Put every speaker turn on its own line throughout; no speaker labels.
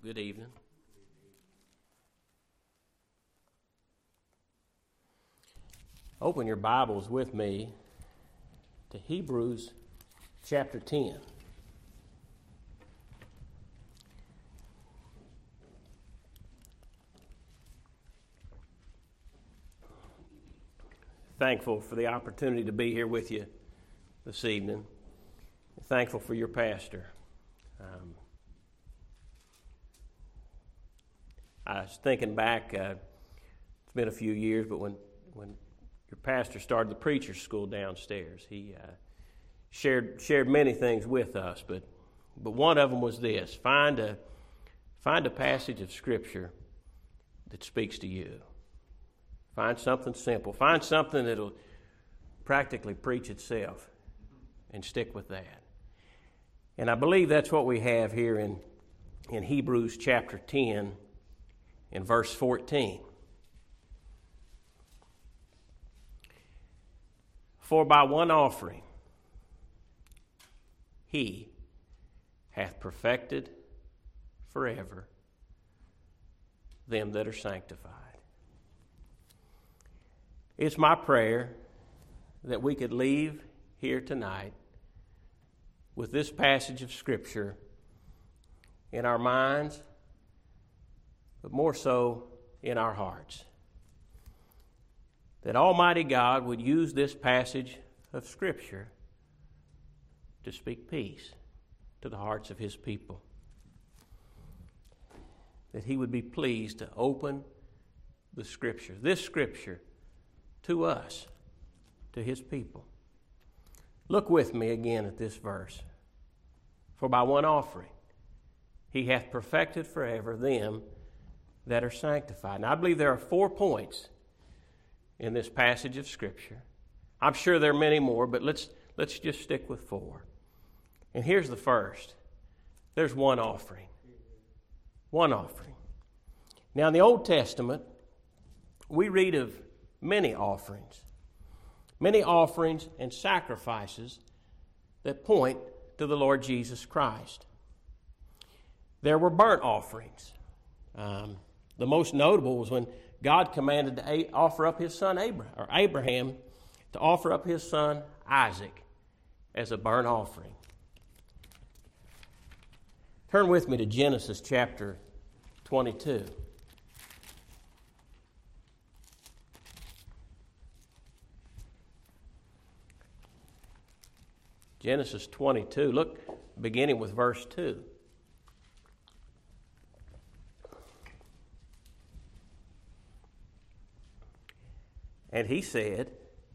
Good evening. Open your Bibles with me to Hebrews chapter 10. Thankful for the opportunity to be here with you this evening. Thankful for your pastor. I was thinking back, it's been a few years, but when your pastor started the preacher's school downstairs, he shared many things with us, but one of them was this: find a passage of Scripture that speaks to you. Find something simple. Find something that'll practically preach itself, and stick with that. And I believe that's what we have here in Hebrews chapter 10 in verse 14. For by one offering he hath perfected forever them that are sanctified. It's my prayer that we could leave here tonight with this passage of Scripture in our minds, but more so in our hearts. That Almighty God would use this passage of Scripture to speak peace to the hearts of His people. That He would be pleased to open the Scripture, this Scripture, to us, to His people. Look with me again at this verse. For by one offering He hath perfected forever them that are sanctified. Now, I believe there are 4 points in this passage of Scripture. I'm sure there are many more, but let's just stick with 4. And here's the first. There's one offering. One offering. Now, in the Old Testament, we read of many offerings and sacrifices that point to the Lord Jesus Christ. There were burnt offerings. The most notable was when God commanded to offer up His son Abraham to offer up his son Isaac as a burnt offering. Turn with me to Genesis chapter 22. Genesis 22, look, beginning with verse 2. And he said,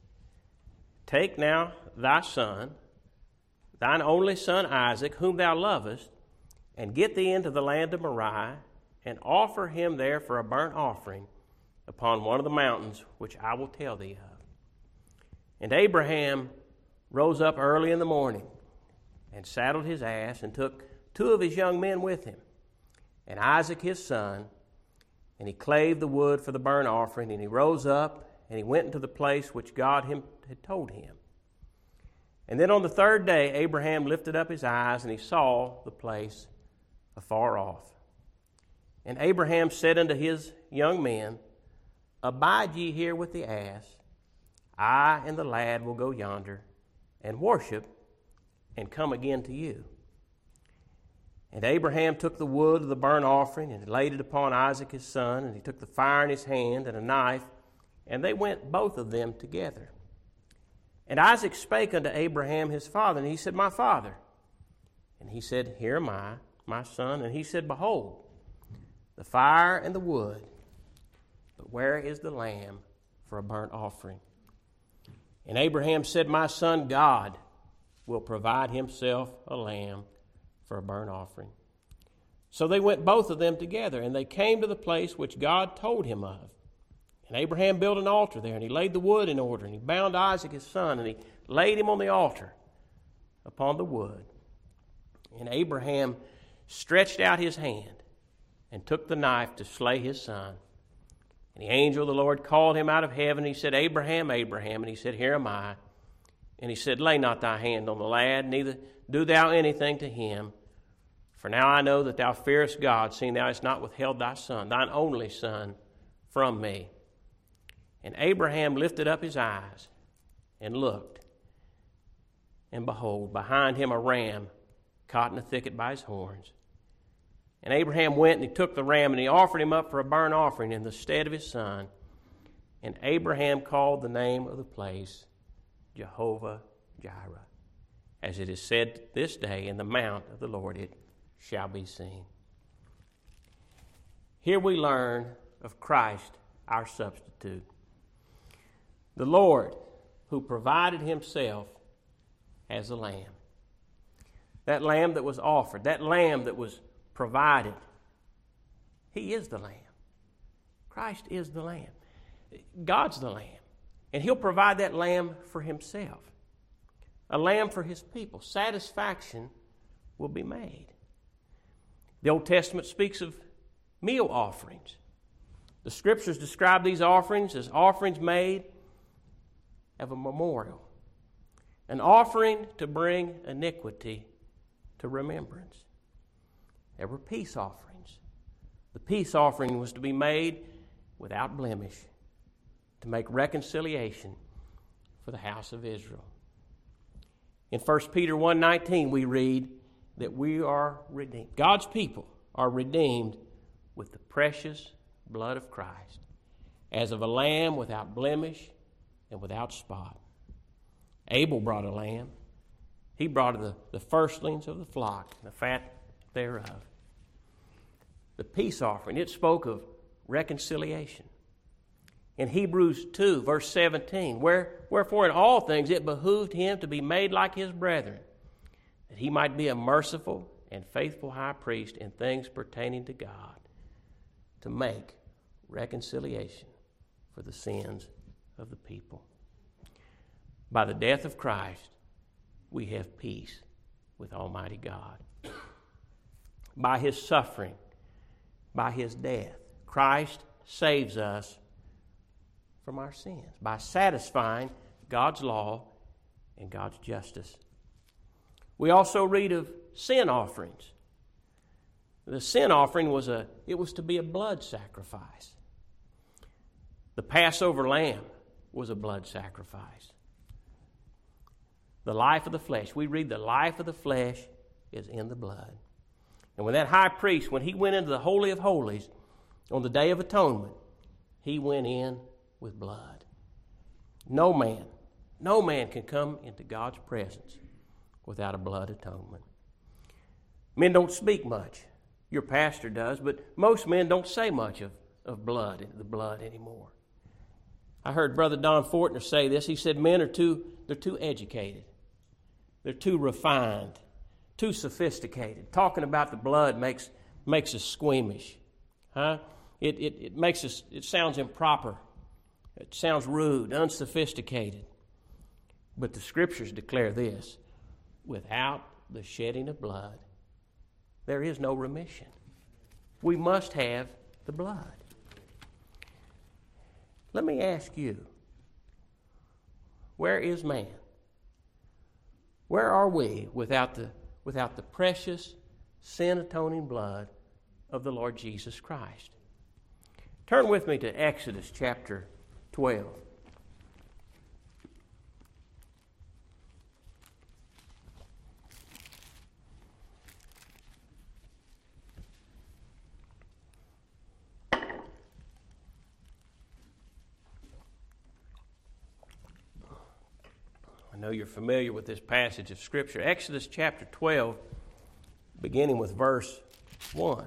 Take now thy son, thine only son Isaac, whom thou lovest, and get thee into the land of Moriah, and offer him there for a burnt offering upon one of the mountains which I will tell thee of. And Abraham rose up early in the morning, and saddled his ass, and took 2 of his young men with him, and Isaac his son, and he clave the wood for the burnt offering, and he rose up, and he went into the place which God had told him. And then on the 3rd day, Abraham lifted up his eyes, and he saw the place afar off. And Abraham said unto his young men, Abide ye here with the ass. I and the lad will go yonder, and worship, and come again to you. And Abraham took the wood of the burnt offering, and laid it upon Isaac his son, and he took the fire in his hand, and a knife, and they went both of them together. And Isaac spake unto Abraham his father, and he said, My father. And he said, Here am I, my son. And he said, Behold, the fire and the wood, but where is the lamb for a burnt offering? And Abraham said, My son, God will provide himself a lamb for a burnt offering. So they went both of them together, and they came to the place which God told him of. And Abraham built an altar there, and he laid the wood in order, and he bound Isaac his son, and he laid him on the altar upon the wood. And Abraham stretched out his hand and took the knife to slay his son. And the angel of the Lord called him out of heaven. He said, Abraham, Abraham. And he said, Here am I. And he said, Lay not thy hand on the lad, neither do thou anything to him. For now I know that thou fearest God, seeing thou hast not withheld thy son, thine only son, from me. And Abraham lifted up his eyes and looked, and behold, behind him a ram caught in a thicket by his horns. And Abraham went and he took the ram, and he offered him up for a burnt offering in the stead of his son. And Abraham called the name of the place Jehovah Jireh. As it is said this day, in the mount of the Lord it shall be seen. Here we learn of Christ, our substitute. The Lord who provided himself as a lamb. That lamb that was offered, that lamb that was provided. He is the lamb. Christ is the lamb. God's the lamb. And he'll provide that lamb for himself. A lamb for his people. Satisfaction will be made. The Old Testament speaks of meal offerings. The Scriptures describe these offerings as offerings made of a memorial. An offering to bring iniquity to remembrance. There were peace offerings. The peace offering was to be made without blemish, to make reconciliation for the house of Israel. In 1 Peter 1:19 we read that we are redeemed. God's people are redeemed with the precious blood of Christ, as of a lamb without blemish and without spot. Abel brought a lamb. He brought the firstlings of the flock, the fat thereof. The peace offering, it spoke of reconciliation. In Hebrews 2, verse 17, wherefore in all things it behooved him to be made like his brethren, that he might be a merciful and faithful high priest in things pertaining to God, to make reconciliation for the sins of the people. By the death of Christ, we have peace with Almighty God. By his suffering, by his death, Christ saves us from our sins by satisfying God's law and God's justice. We also read of sin offerings. The sin offering was to be a blood sacrifice. The Passover lamb was a blood sacrifice. The life of the flesh. We read the life of the flesh is in the blood. And when that high priest, when he went into the Holy of Holies on the Day of Atonement, he went in with blood. No man can come into God's presence without a blood atonement. Men don't speak much. Your pastor does, but most men don't say much of the blood anymore. I heard Brother Don Fortner say this. He said men are too educated. They're too refined, too sophisticated. Talking about the blood makes us squeamish. It makes us, it sounds improper. It sounds rude, unsophisticated. But the Scriptures declare this: without the shedding of blood, there is no remission. We must have the blood. Let me ask you, where is man? Where are we without the precious sin-atoning blood of the Lord Jesus Christ? Turn with me to Exodus chapter 12. I know you're familiar with this passage of Scripture. Exodus chapter 12, beginning with verse 1.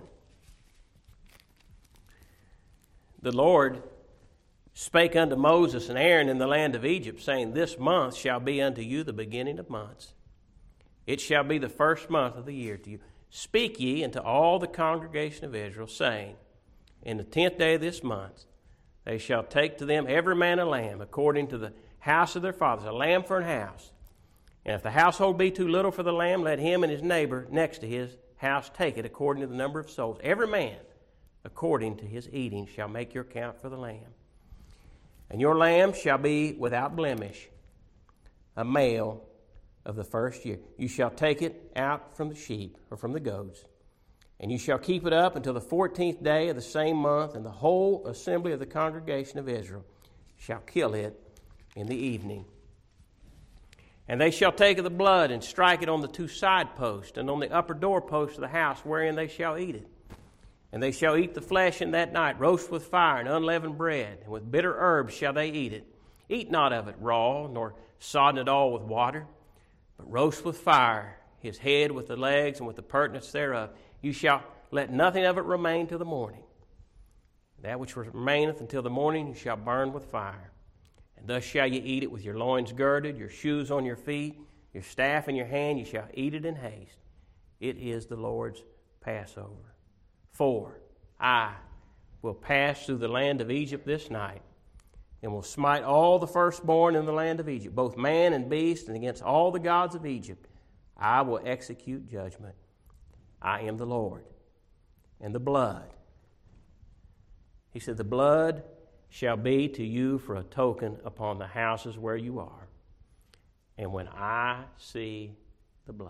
The Lord spake unto Moses and Aaron in the land of Egypt, saying, This month shall be unto you the beginning of months. It shall be the first month of the year to you. Speak ye unto all the congregation of Israel, saying, In the 10th day of this month they shall take to them every man a lamb, according to the house of their fathers, a lamb for an house. And if the household be too little for the lamb, let him and his neighbor next to his house take it, according to the number of souls. Every man, according to his eating, shall make your count for the lamb. And your lamb shall be without blemish, a male of the first year. You shall take it out from the sheep or from the goats, And you shall keep it up until the 14th day of the same month, and the whole assembly of the congregation of Israel shall kill it in the evening. And they shall take of the blood and strike it on the 2 side posts and on the upper door post of the house, wherein they shall eat it. And they shall eat the flesh in that night, roast with fire and unleavened bread, and with bitter herbs shall they eat it. Eat not of it raw, nor sodden it all with water, but roast with fire his head with the legs and with the purtenance thereof. You shall let nothing of it remain till the morning. That which remaineth until the morning you shall burn with fire. And thus shall ye eat it with your loins girded, your shoes on your feet, your staff in your hand. You shall eat it in haste. It is the Lord's Passover. For I will pass through the land of Egypt this night, and will smite all the firstborn in the land of Egypt, both man and beast, and against all the gods of Egypt I will execute judgment. I am the Lord. And the blood, he said, the blood shall be to you for a token upon the houses where you are. And when I see the blood,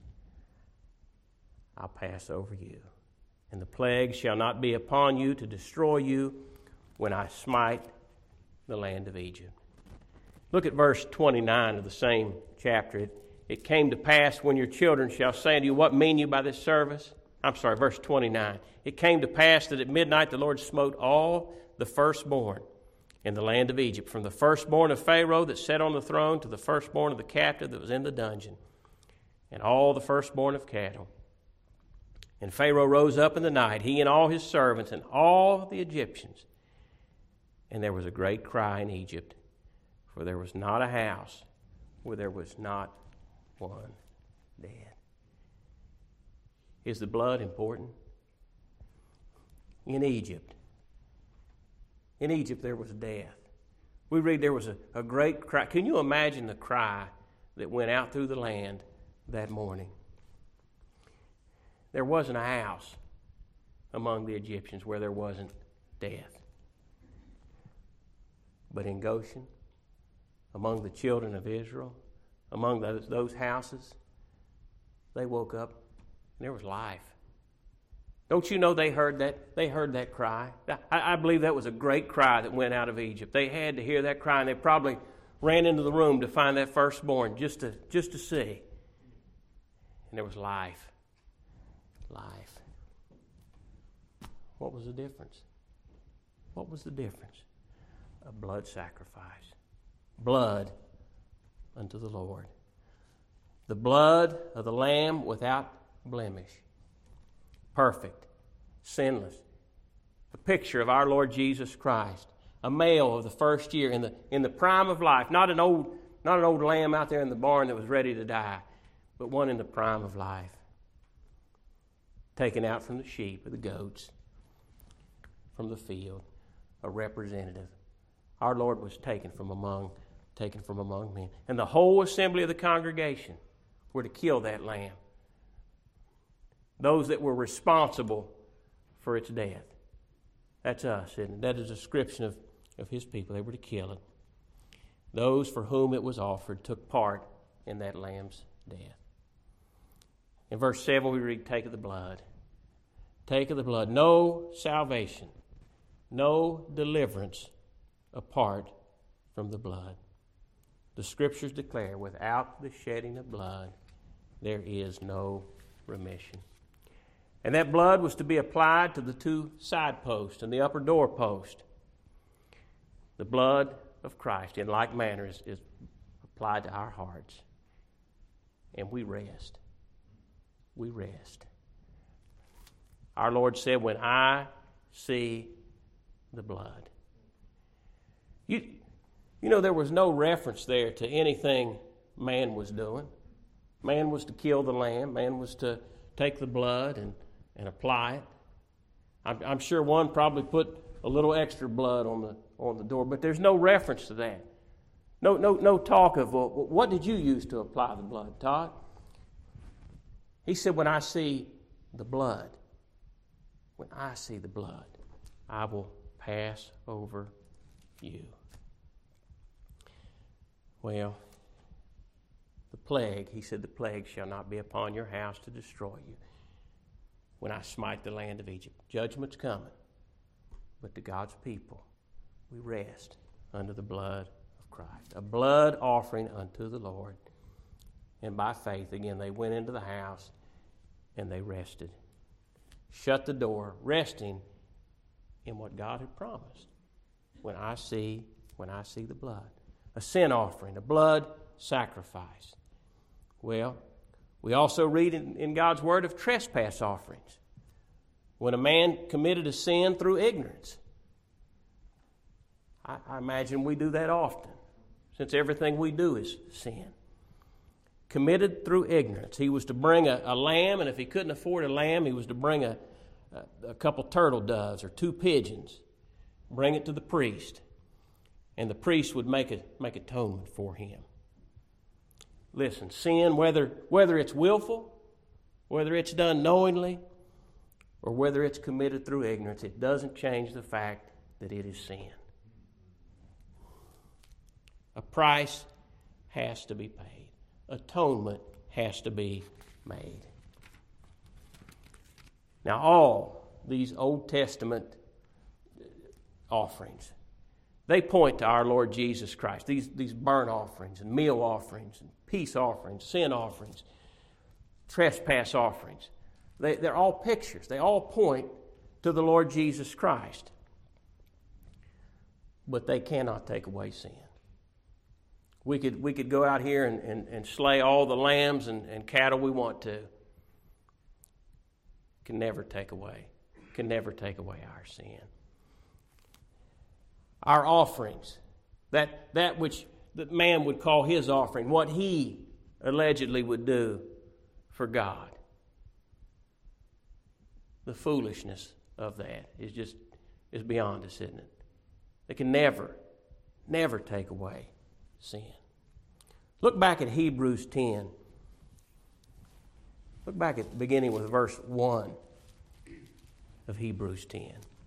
I'll pass over you. And the plague shall not be upon you to destroy you when I smite the land of Egypt. Look at verse 29 of the same chapter. It came to pass when your children shall say unto you, what mean you by this service? Verse 29. It came to pass that at midnight the Lord smote all the firstborn in the land of Egypt, from the firstborn of Pharaoh that sat on the throne to the firstborn of the captive that was in the dungeon, and all the firstborn of cattle. And Pharaoh rose up in the night, he and all his servants and all the Egyptians. And there was a great cry in Egypt, for there was not a house where there was not one dead. Is the blood important? In Egypt there was death. We read there was a great cry. Can you imagine the cry that went out through the land that morning? There wasn't a house among the Egyptians where there wasn't death. But in Goshen, among the children of Israel, among those houses, they woke up and there was life. Don't you know they heard that cry? I believe that was a great cry that went out of Egypt. They had to hear that cry, and they probably ran into the room to find that firstborn just to see. And there was life. Life. What was the difference? What was the difference? A blood sacrifice. Blood unto the Lord. The blood of the Lamb without blemish. Perfect. Sinless. A picture of our Lord Jesus Christ. A male of the first year in the prime of life. Not an old lamb out there in the barn that was ready to die, but one in the prime of life. Taken out from the sheep or the goats, from the field, a representative. Our Lord was taken from among men. And the whole assembly of the congregation were to kill that lamb. Those that were responsible for its death. That's us, isn't it? That is a description of his people. They were to kill it. Those for whom it was offered took part in that lamb's death. In verse 7 we read, take of the blood. Take of the blood. No salvation, no deliverance apart from the blood. The Scriptures declare, without the shedding of blood, there is no remission. And that blood was to be applied to the 2 side posts and the upper door post. The blood of Christ, in like manner, is applied to our hearts. And we rest. We rest. Our Lord said, when I see the blood. You know, there was no reference there to anything man was doing. Man was to kill the lamb. Man was to take the blood and apply it. I'm sure one probably put a little extra blood on the door, but there's no reference to that. No talk of, well, what did you use to apply the blood, Todd? He said, when I see the blood, I will pass over you. Well, the plague, he said, the plague shall not be upon your house to destroy you. when I smite the land of Egypt. Judgment's coming. But to God's people, we rest under the blood of Christ. A blood offering unto the Lord. And by faith, again, they went into the house and they rested. Shut the door, resting in what God had promised. When I see the blood. A sin offering, a blood sacrifice. Well, we also read in God's Word of trespass offerings. When a man committed a sin through ignorance. I imagine we do that often, since everything we do is sin. Committed through ignorance. He was to bring a lamb, and if he couldn't afford a lamb, he was to bring a couple turtle doves or 2 pigeons. Bring it to the priest, and the priest would make atonement for him. Listen, sin, whether it's willful, whether it's done knowingly, or whether it's committed through ignorance, it doesn't change the fact that it is sin. A price has to be paid. Atonement has to be made. Now, all these Old Testament offerings, they point to our Lord Jesus Christ. These burnt offerings and meal offerings and peace offerings, sin offerings, trespass offerings. They're all pictures. They all point to the Lord Jesus Christ. But they cannot take away sin. We could go out here and slay all the lambs and cattle we want to. Can never take away our sin. Our offerings, that which the man would call his offering, what he allegedly would do for God. The foolishness of that is beyond us, isn't it? They can never take away sin. Look back at Hebrews 10. Look back at beginning with verse 1 of Hebrews 10.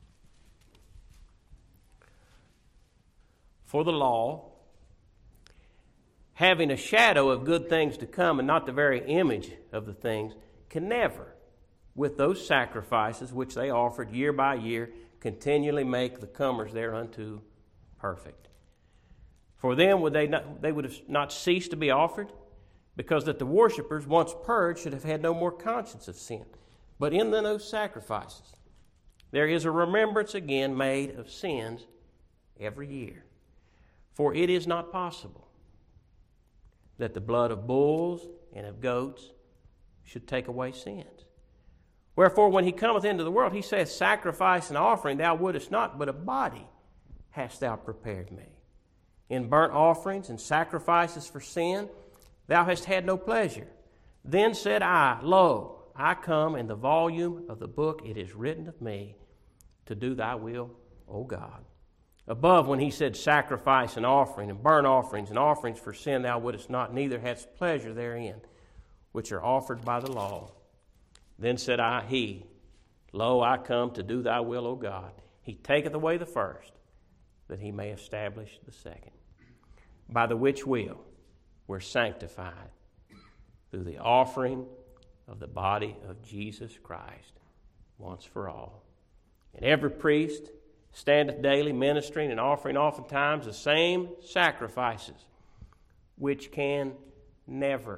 For the law, having a shadow of good things to come and not the very image of the things, can never, with those sacrifices which they offered year by year, continually make the comers thereunto perfect. For then they would have not ceased to be offered, because that the worshippers, once purged, should have had no more conscience of sin. But in those sacrifices, there is a remembrance again made of sins every year. For it is not possible that the blood of bulls and of goats should take away sins. Wherefore, when he cometh into the world, he saith, Sacrifice and offering thou wouldest not, but a body hast thou prepared me. In burnt offerings and sacrifices for sin thou hast had no pleasure. Then said I, Lo, I come, in the volume of the book it is written of me, to do thy will, O God. Above, when he said sacrifice and offering and burnt offerings and offerings for sin thou wouldest not, neither hadst pleasure therein, which are offered by the law. Then said I, He, Lo, I come to do thy will, O God. He taketh away the first, that he may establish the second. By the which will we're sanctified through the offering of the body of Jesus Christ once for all. And every priest standeth daily ministering and offering oftentimes the same sacrifices, which can never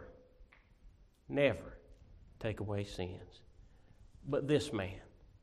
take away sins. But this man,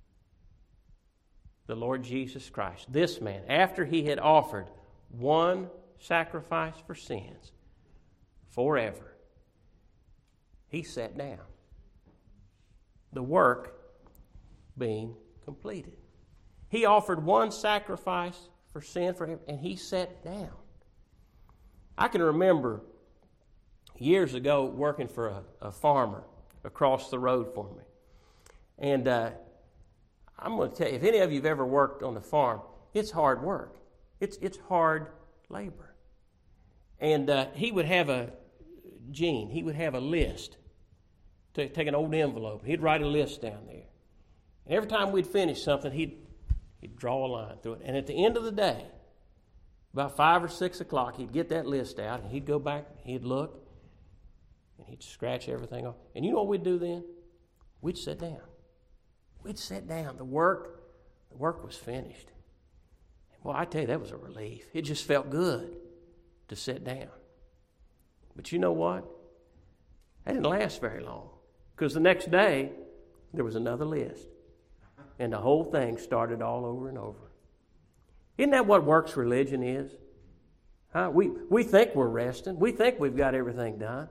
the Lord Jesus Christ, this man, after he had offered one sacrifice for sins forever, he sat down, the work being completed. He offered one sacrifice for sin for him, and he sat down. I can remember years ago working for a farmer across the road from me. And I'm going to tell you, if any of you have ever worked on the farm, it's hard work. It's hard labor. And he would have he would have a list. Take an old envelope. He'd write a list down there. And every time we'd finish something, he'd draw a line through it. And at the end of the day, about 5 or 6 o'clock, he'd get that list out, and he'd go back, he'd look, and he'd scratch everything off. And you know what we'd do then? We'd sit down. We'd sit down. The work was finished. Well, I tell you, that was a relief. It just felt good to sit down. But you know what? That didn't last very long. Because the next day, there was another list. And the whole thing started all over and over. Isn't that what works religion is? Huh? We think we're resting. We think we've got everything done.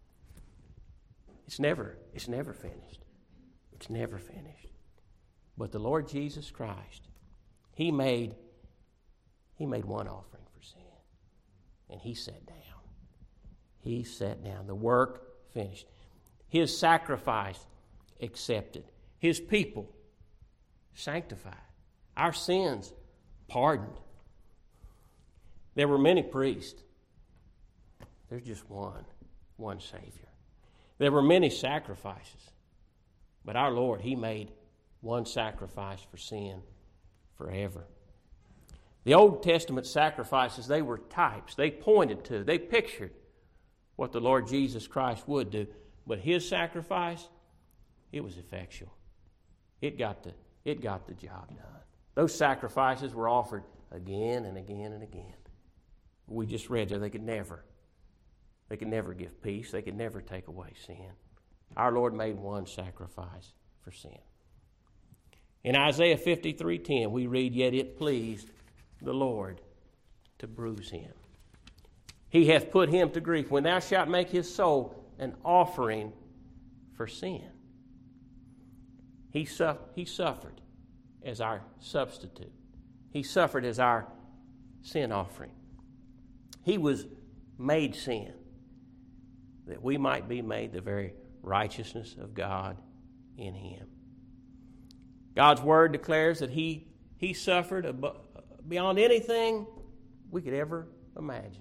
It's never finished. It's never finished. But the Lord Jesus Christ, He made one offering for sin. And He sat down. He sat down. The work finished. His sacrifice accepted. His people sanctified. Our sins pardoned. There were many priests. There's just one Savior. There were many sacrifices. But our Lord, He made one sacrifice for sin forever. The Old Testament sacrifices, they were types. They pointed to, they pictured what the Lord Jesus Christ would do. But His sacrifice, it was effectual. It got the job done. Those sacrifices were offered again and again and again. We just read there they could never give peace. They could never take away sin. Our Lord made one sacrifice for sin. In Isaiah 53:10, we read, "Yet it pleased the Lord to bruise him. He hath put him to grief. When thou shalt make his soul an offering for sin." He suffered as our substitute. He suffered as our sin offering. He was made sin, that we might be made the very righteousness of God in him. God's word declares that he suffered beyond anything we could ever imagine.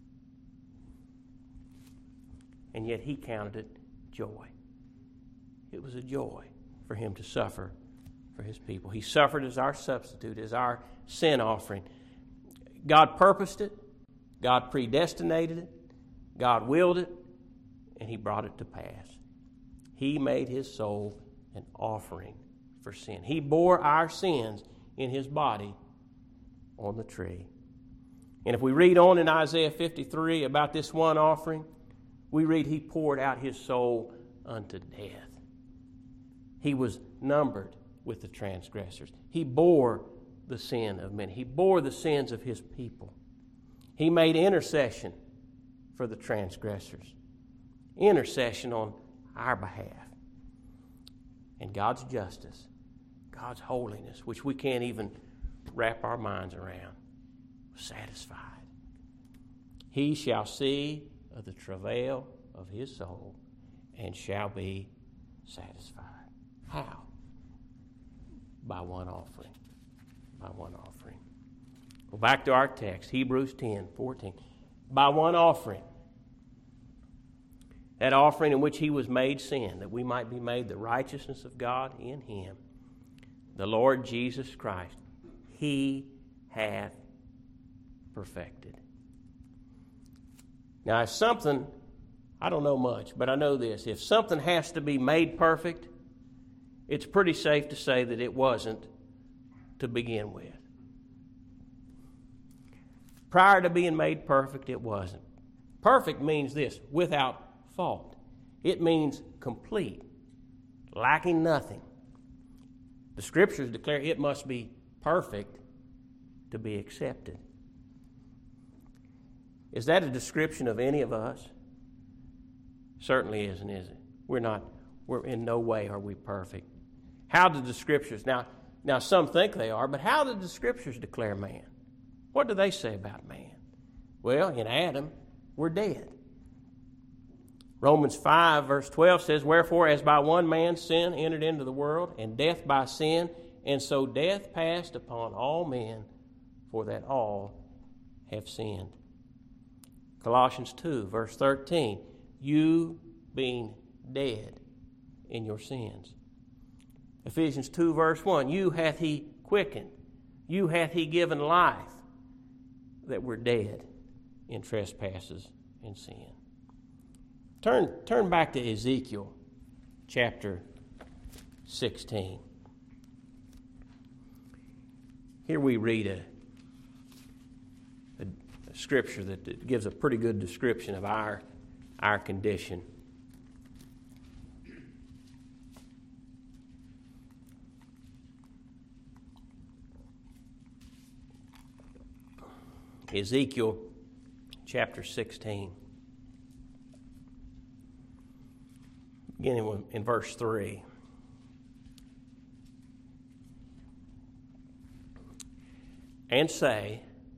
And yet he counted it joy. It was a joy for him to suffer for his people. He suffered as our substitute, as our sin offering. God purposed it. God predestinated it. God willed it. And he brought it to pass. He made his soul an offering for sin. He bore our sins in his body on the tree. And if we read on in Isaiah 53 about this one offering, we read he poured out his soul unto death. He was numbered with the transgressors. He bore the sin of many. He bore the sins of his people. He made intercession for the transgressors. Intercession on our behalf. And God's justice, God's holiness, which we can't even wrap our minds around, satisfied. He shall see of the travail of his soul and shall be satisfied. How? By one offering. By one offering. Well, back to our text, Hebrews 10:14. By one offering. That offering in which he was made sin, that we might be made the righteousness of God in him. The Lord Jesus Christ, he hath perfected. Now, if something, I don't know much, but I know this. If something has to be made perfect, it's pretty safe to say that it wasn't to begin with. Prior to being made perfect, it wasn't. Perfect means this, without fault. It means complete, lacking nothing. The Scriptures declare it must be perfect to be accepted. Is that a description of any of us? Certainly isn't, is it? We're in no way are we perfect. How did the Scriptures, now some think they are, but how did the Scriptures declare man? What do they say about man? Well, in Adam, we're dead. Romans 5 verse 12 says, "Wherefore as by one man sin entered into the world, and death by sin, and so death passed upon all men, for that all have sinned." Colossians 2 verse 13, "You being dead in your sins." Ephesians 2 verse 1, "You hath he quickened, you hath he given life, that we're dead in trespasses and sin." Turn back to Ezekiel chapter 16. Here we read a scripture that gives a pretty good description of our condition. Ezekiel chapter 16, beginning in verse 3. And say,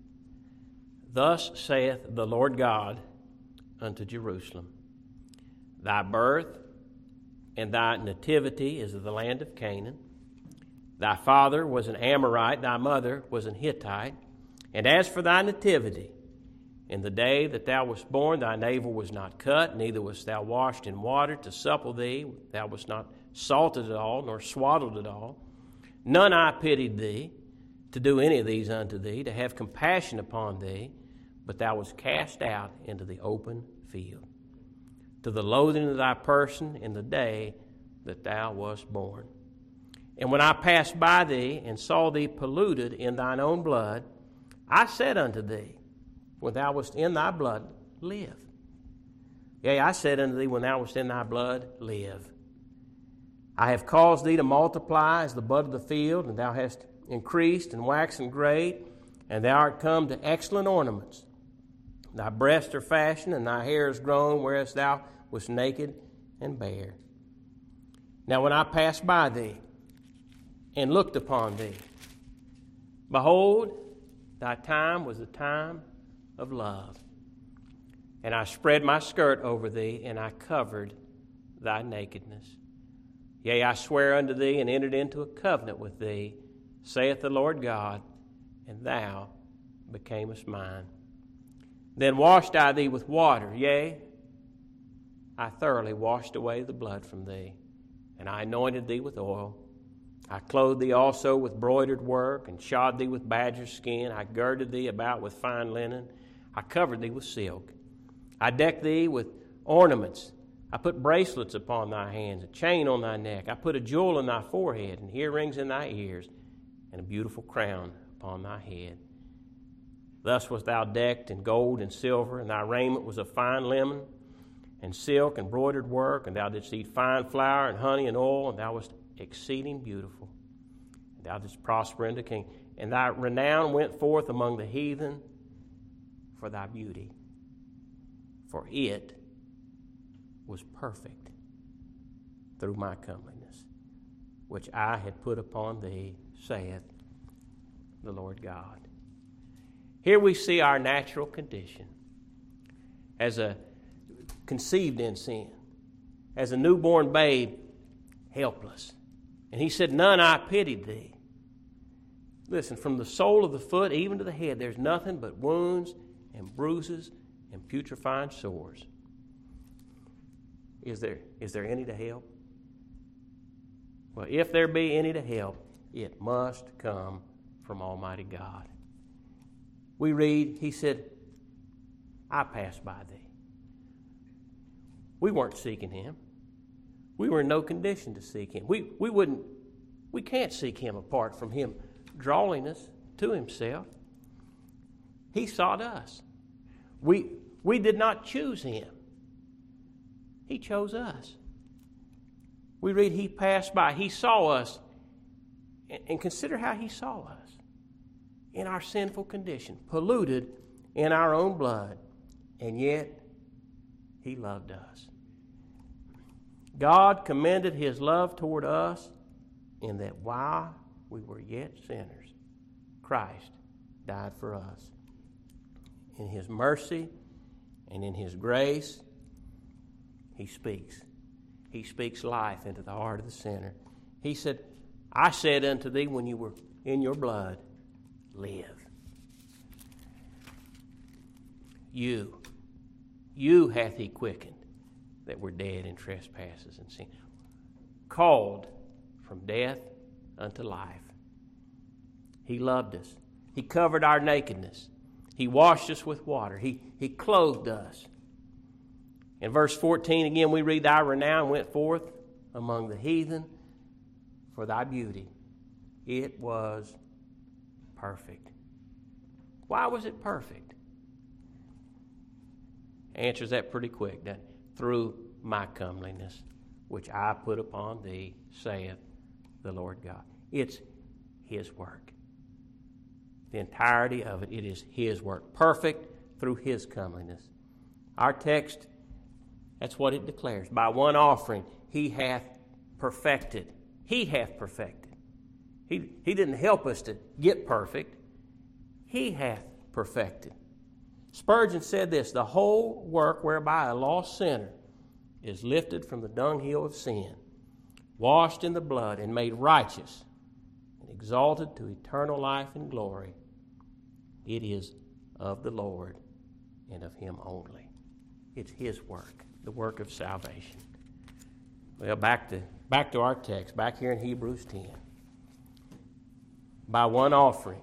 Thus saith the Lord God unto Jerusalem, Thy birth and thy nativity is of the land of Canaan. Thy father was an Amorite, thy mother was an Hittite. And as for thy nativity, in the day that thou wast born, thy navel was not cut, neither wast thou washed in water to supple thee. Thou wast not salted at all, nor swaddled at all. None eye pitied thee, to do any of these unto thee, to have compassion upon thee, but thou wast cast out into the open field, to the loathing of thy person in the day that thou wast born. And when I passed by thee and saw thee polluted in thine own blood, I said unto thee, when thou wast in thy blood, live. Yea, I said unto thee, when thou wast in thy blood, live. I have caused thee to multiply as the bud of the field, and thou hast increased and waxen great, and thou art come to excellent ornaments. Thy breasts are fashioned, and thy hair is grown, whereas thou wast naked and bare. Now when I passed by thee and looked upon thee, behold, thy time was the time of love. And I spread my skirt over thee, and I covered thy nakedness. Yea, I swear unto thee, and entered into a covenant with thee, saith the Lord God, and thou becamest mine. Then washed I thee with water, yea, I thoroughly washed away the blood from thee, and I anointed thee with oil. I clothed thee also with broidered work, and shod thee with badger's skin. I girded thee about with fine linen. I covered thee with silk. I decked thee with ornaments. I put bracelets upon thy hands, a chain on thy neck. I put a jewel in thy forehead, and earrings in thy ears, and a beautiful crown upon thy head. Thus wast thou decked in gold and silver, and thy raiment was of fine linen, and silk, and broidered work, and thou didst eat fine flour, and honey, and oil, and thou wast exceeding beautiful. And thou didst prosper in the king. And thy renown went forth among the heathen for thy beauty, for it was perfect through my comeliness, which I had put upon thee, saith the Lord God. Here we see our natural condition as a conceived in sin, as a newborn babe, helpless. And he said, none I pitied thee. Listen, from the sole of the foot even to the head, there's nothing but wounds and bruises and putrefying sores. Is there any to help? Well, if there be any to help, it must come from Almighty God. We read, he said, I passed by thee. We weren't seeking him. We were in no condition to seek him. We can't seek him apart from him drawing us to himself. He sought us. We did not choose him. He chose us. We read he passed by. He saw us. And consider how he saw us in our sinful condition, polluted in our own blood, and yet he loved us. God commended his love toward us in that while we were yet sinners, Christ died for us. In his mercy and in his grace, he speaks. He speaks life into the heart of the sinner. He said, I said unto thee when you were in your blood, live. You hath he quickened that were dead in trespasses and sin, called from death unto life. He loved us. He covered our nakedness. He washed us with water. He clothed us. In verse 14 again we read, thy renown went forth among the heathen for thy beauty. It was perfect. Why was it perfect? Answers that pretty quick, doesn't it? Through my comeliness, which I put upon thee, saith the Lord God. It's His work. The entirety of it, it is His work. Perfect through His comeliness. Our text, that's what it declares. By one offering, He hath perfected. He hath perfected. He didn't help us to get perfect. He hath perfected. Spurgeon said this, the whole work whereby a lost sinner is lifted from the dunghill of sin, washed in the blood, and made righteous, and exalted to eternal life and glory, it is of the Lord and of Him only. It's His work, the work of salvation. Well, back to our text, back here in Hebrews 10. By one offering,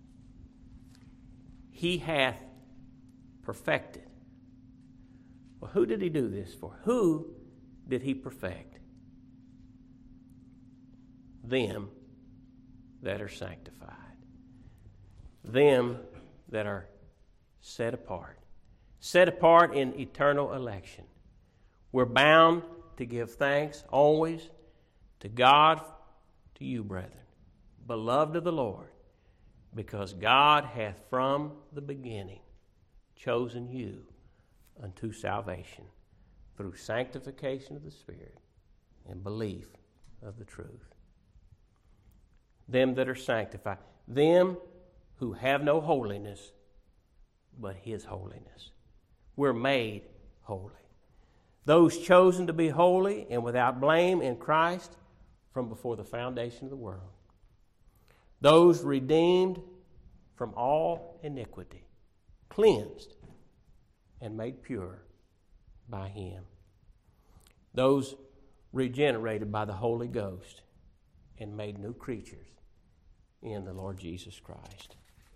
He hath perfected. Well, who did He do this for? Who did He perfect? Them that are sanctified. Them that are set apart. Set apart in eternal election. We're bound to give thanks always to God, to you, brethren, beloved of the Lord, because God hath from the beginning chosen you unto salvation through sanctification of the Spirit and belief of the truth. Them that are sanctified, them who have no holiness but His holiness. We're made holy. Those chosen to be holy and without blame in Christ from before the foundation of the world. Those redeemed from all iniquity, cleansed and made pure by Him. Those regenerated by the Holy Ghost and made new creatures in the Lord Jesus Christ.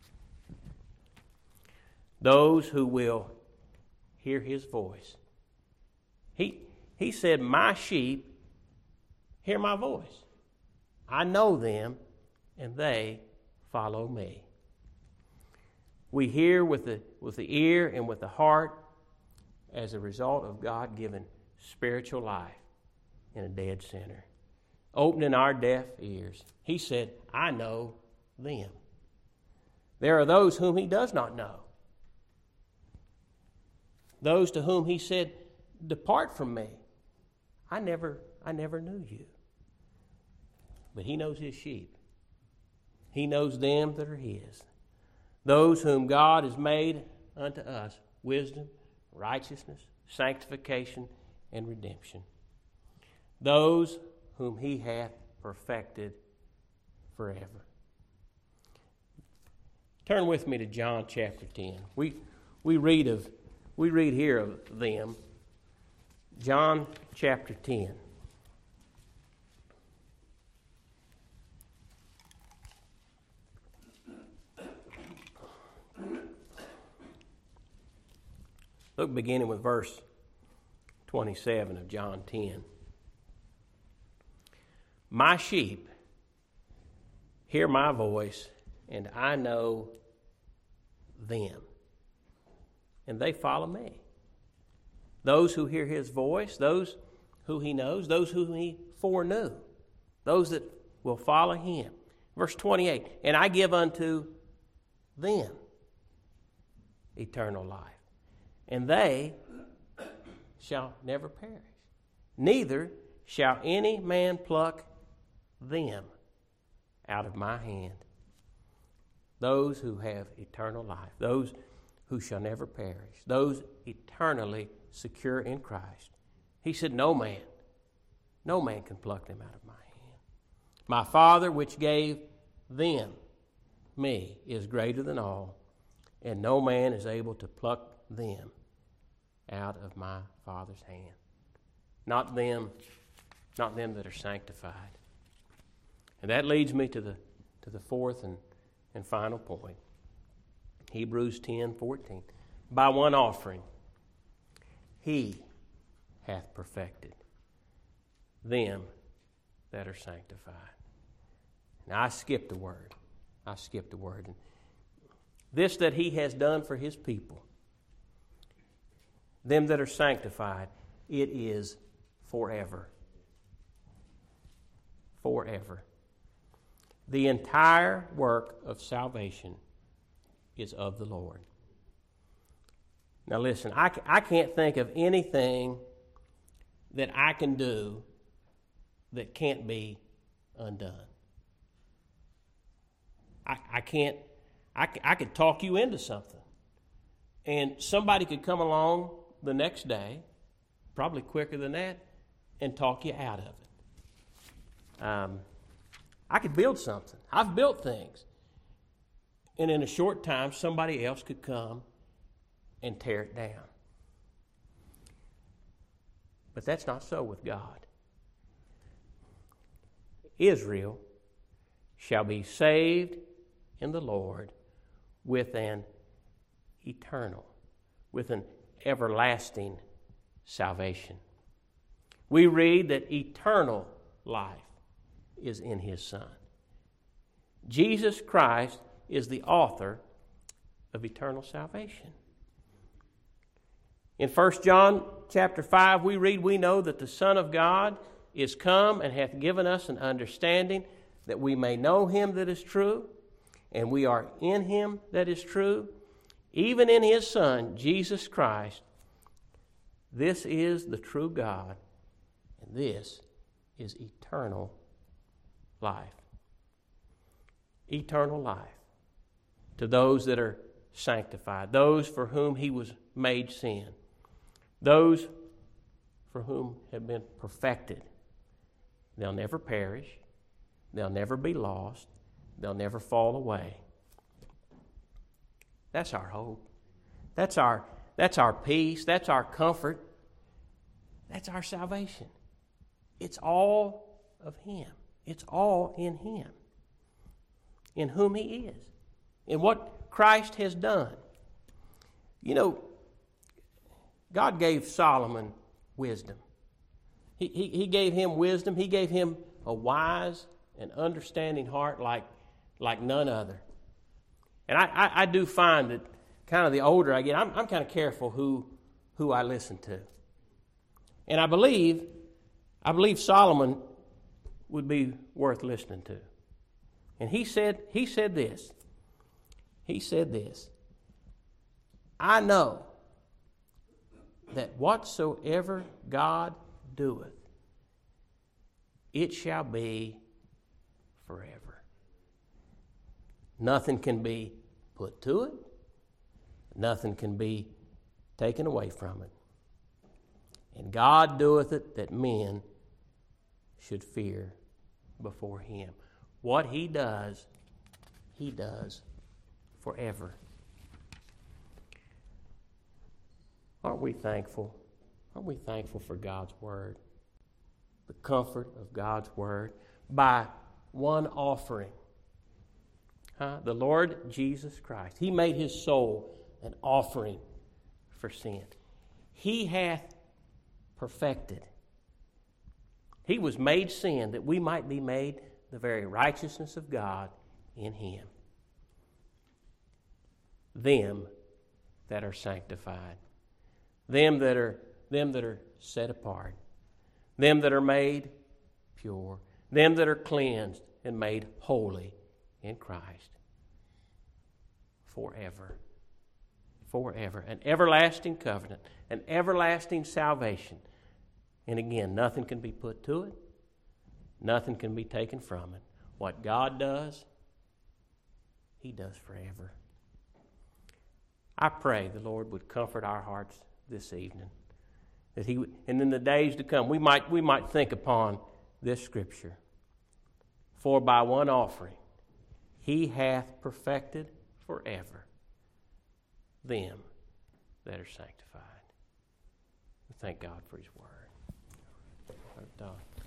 Those who will hear His voice. He said, my sheep hear my voice. I know them, and they follow me. We hear with the ear and with the heart as a result of God given spiritual life in a dead sinner, opening our deaf ears. He said, I know them. There are those whom He does not know. Those to whom He said, depart from me. I never knew you. But He knows His sheep. He knows them that are His. Those whom God has made unto us wisdom, righteousness, sanctification, and redemption. Those whom He hath perfected forever. Turn with me to John chapter 10. We read here of them. John chapter 10. Look, beginning with verse 27 of John 10. My sheep hear my voice, and I know them, and they follow me. Those who hear His voice, those who He knows, those whom He foreknew, those that will follow Him. Verse 28, and I give unto them eternal life, and they shall never perish, neither shall any man pluck them out of my hand. Those who have eternal life, those who shall never perish, those eternally secure in Christ. He said, no man can pluck them out of my hand. My Father which gave them me is greater than all, and no man is able to pluck them out of my Father's hand. Not them that are sanctified. And that leads me to the fourth and final point. Hebrews 10:14. By one offering, He hath perfected them that are sanctified. Now I skipped a word. I skipped a word. This that he has done for his people, them that are sanctified, it is forever. Forever. The entire work of salvation is of the Lord. Now listen, I can't think of anything that I can do that can't be undone. I can't. I could talk you into something, and somebody could come along the next day, probably quicker than that, and talk you out of it. I could build something. I've built things, and in a short time, somebody else could come and tear it down. But that's not so with God. Israel shall be saved in the Lord with an eternal, with an everlasting salvation. We read that eternal life is in His Son. Jesus Christ is the author of eternal salvation. In 1 John chapter 5, we read, we know that the Son of God is come and hath given us an understanding that we may know Him that is true, and we are in Him that is true, even in His Son, Jesus Christ. This is the true God, and this is eternal life. Eternal life to those that are sanctified, those for whom He was made sin, those for whom have been perfected. They'll never perish. They'll never be lost. They'll never fall away. That's our hope. That's our peace. That's our comfort. That's our salvation. It's all of Him. It's all in Him, in whom He is, in what Christ has done. You know, God gave Solomon wisdom. He gave him wisdom. He gave him a wise and understanding heart like none other. And I do find that kind of the older I get, I'm kind of careful who I listen to. And I believe Solomon would be worth listening to. And he said this. He said this. I know that whatsoever God doeth, it shall be forever. Nothing can be put to it. Nothing can be taken away from it. And God doeth it that men should fear before Him. What He does forever. Aren't we thankful? Aren't we thankful for God's Word? The comfort of God's Word by one offering. The Lord Jesus Christ. He made His soul an offering for sin. He hath perfected. He was made sin that we might be made the very righteousness of God in Him. Them that are sanctified. Them that are set apart. Them that are made pure. Them that are cleansed and made holy in Christ. Forever. Forever. An everlasting covenant. An everlasting salvation. And again, nothing can be put to it. Nothing can be taken from it. What God does, He does forever. I pray the Lord would comfort our hearts this evening. That He would, and in the days to come, we might think upon this scripture. For by one offering He hath perfected forever them that are sanctified. We thank God for His word. Done.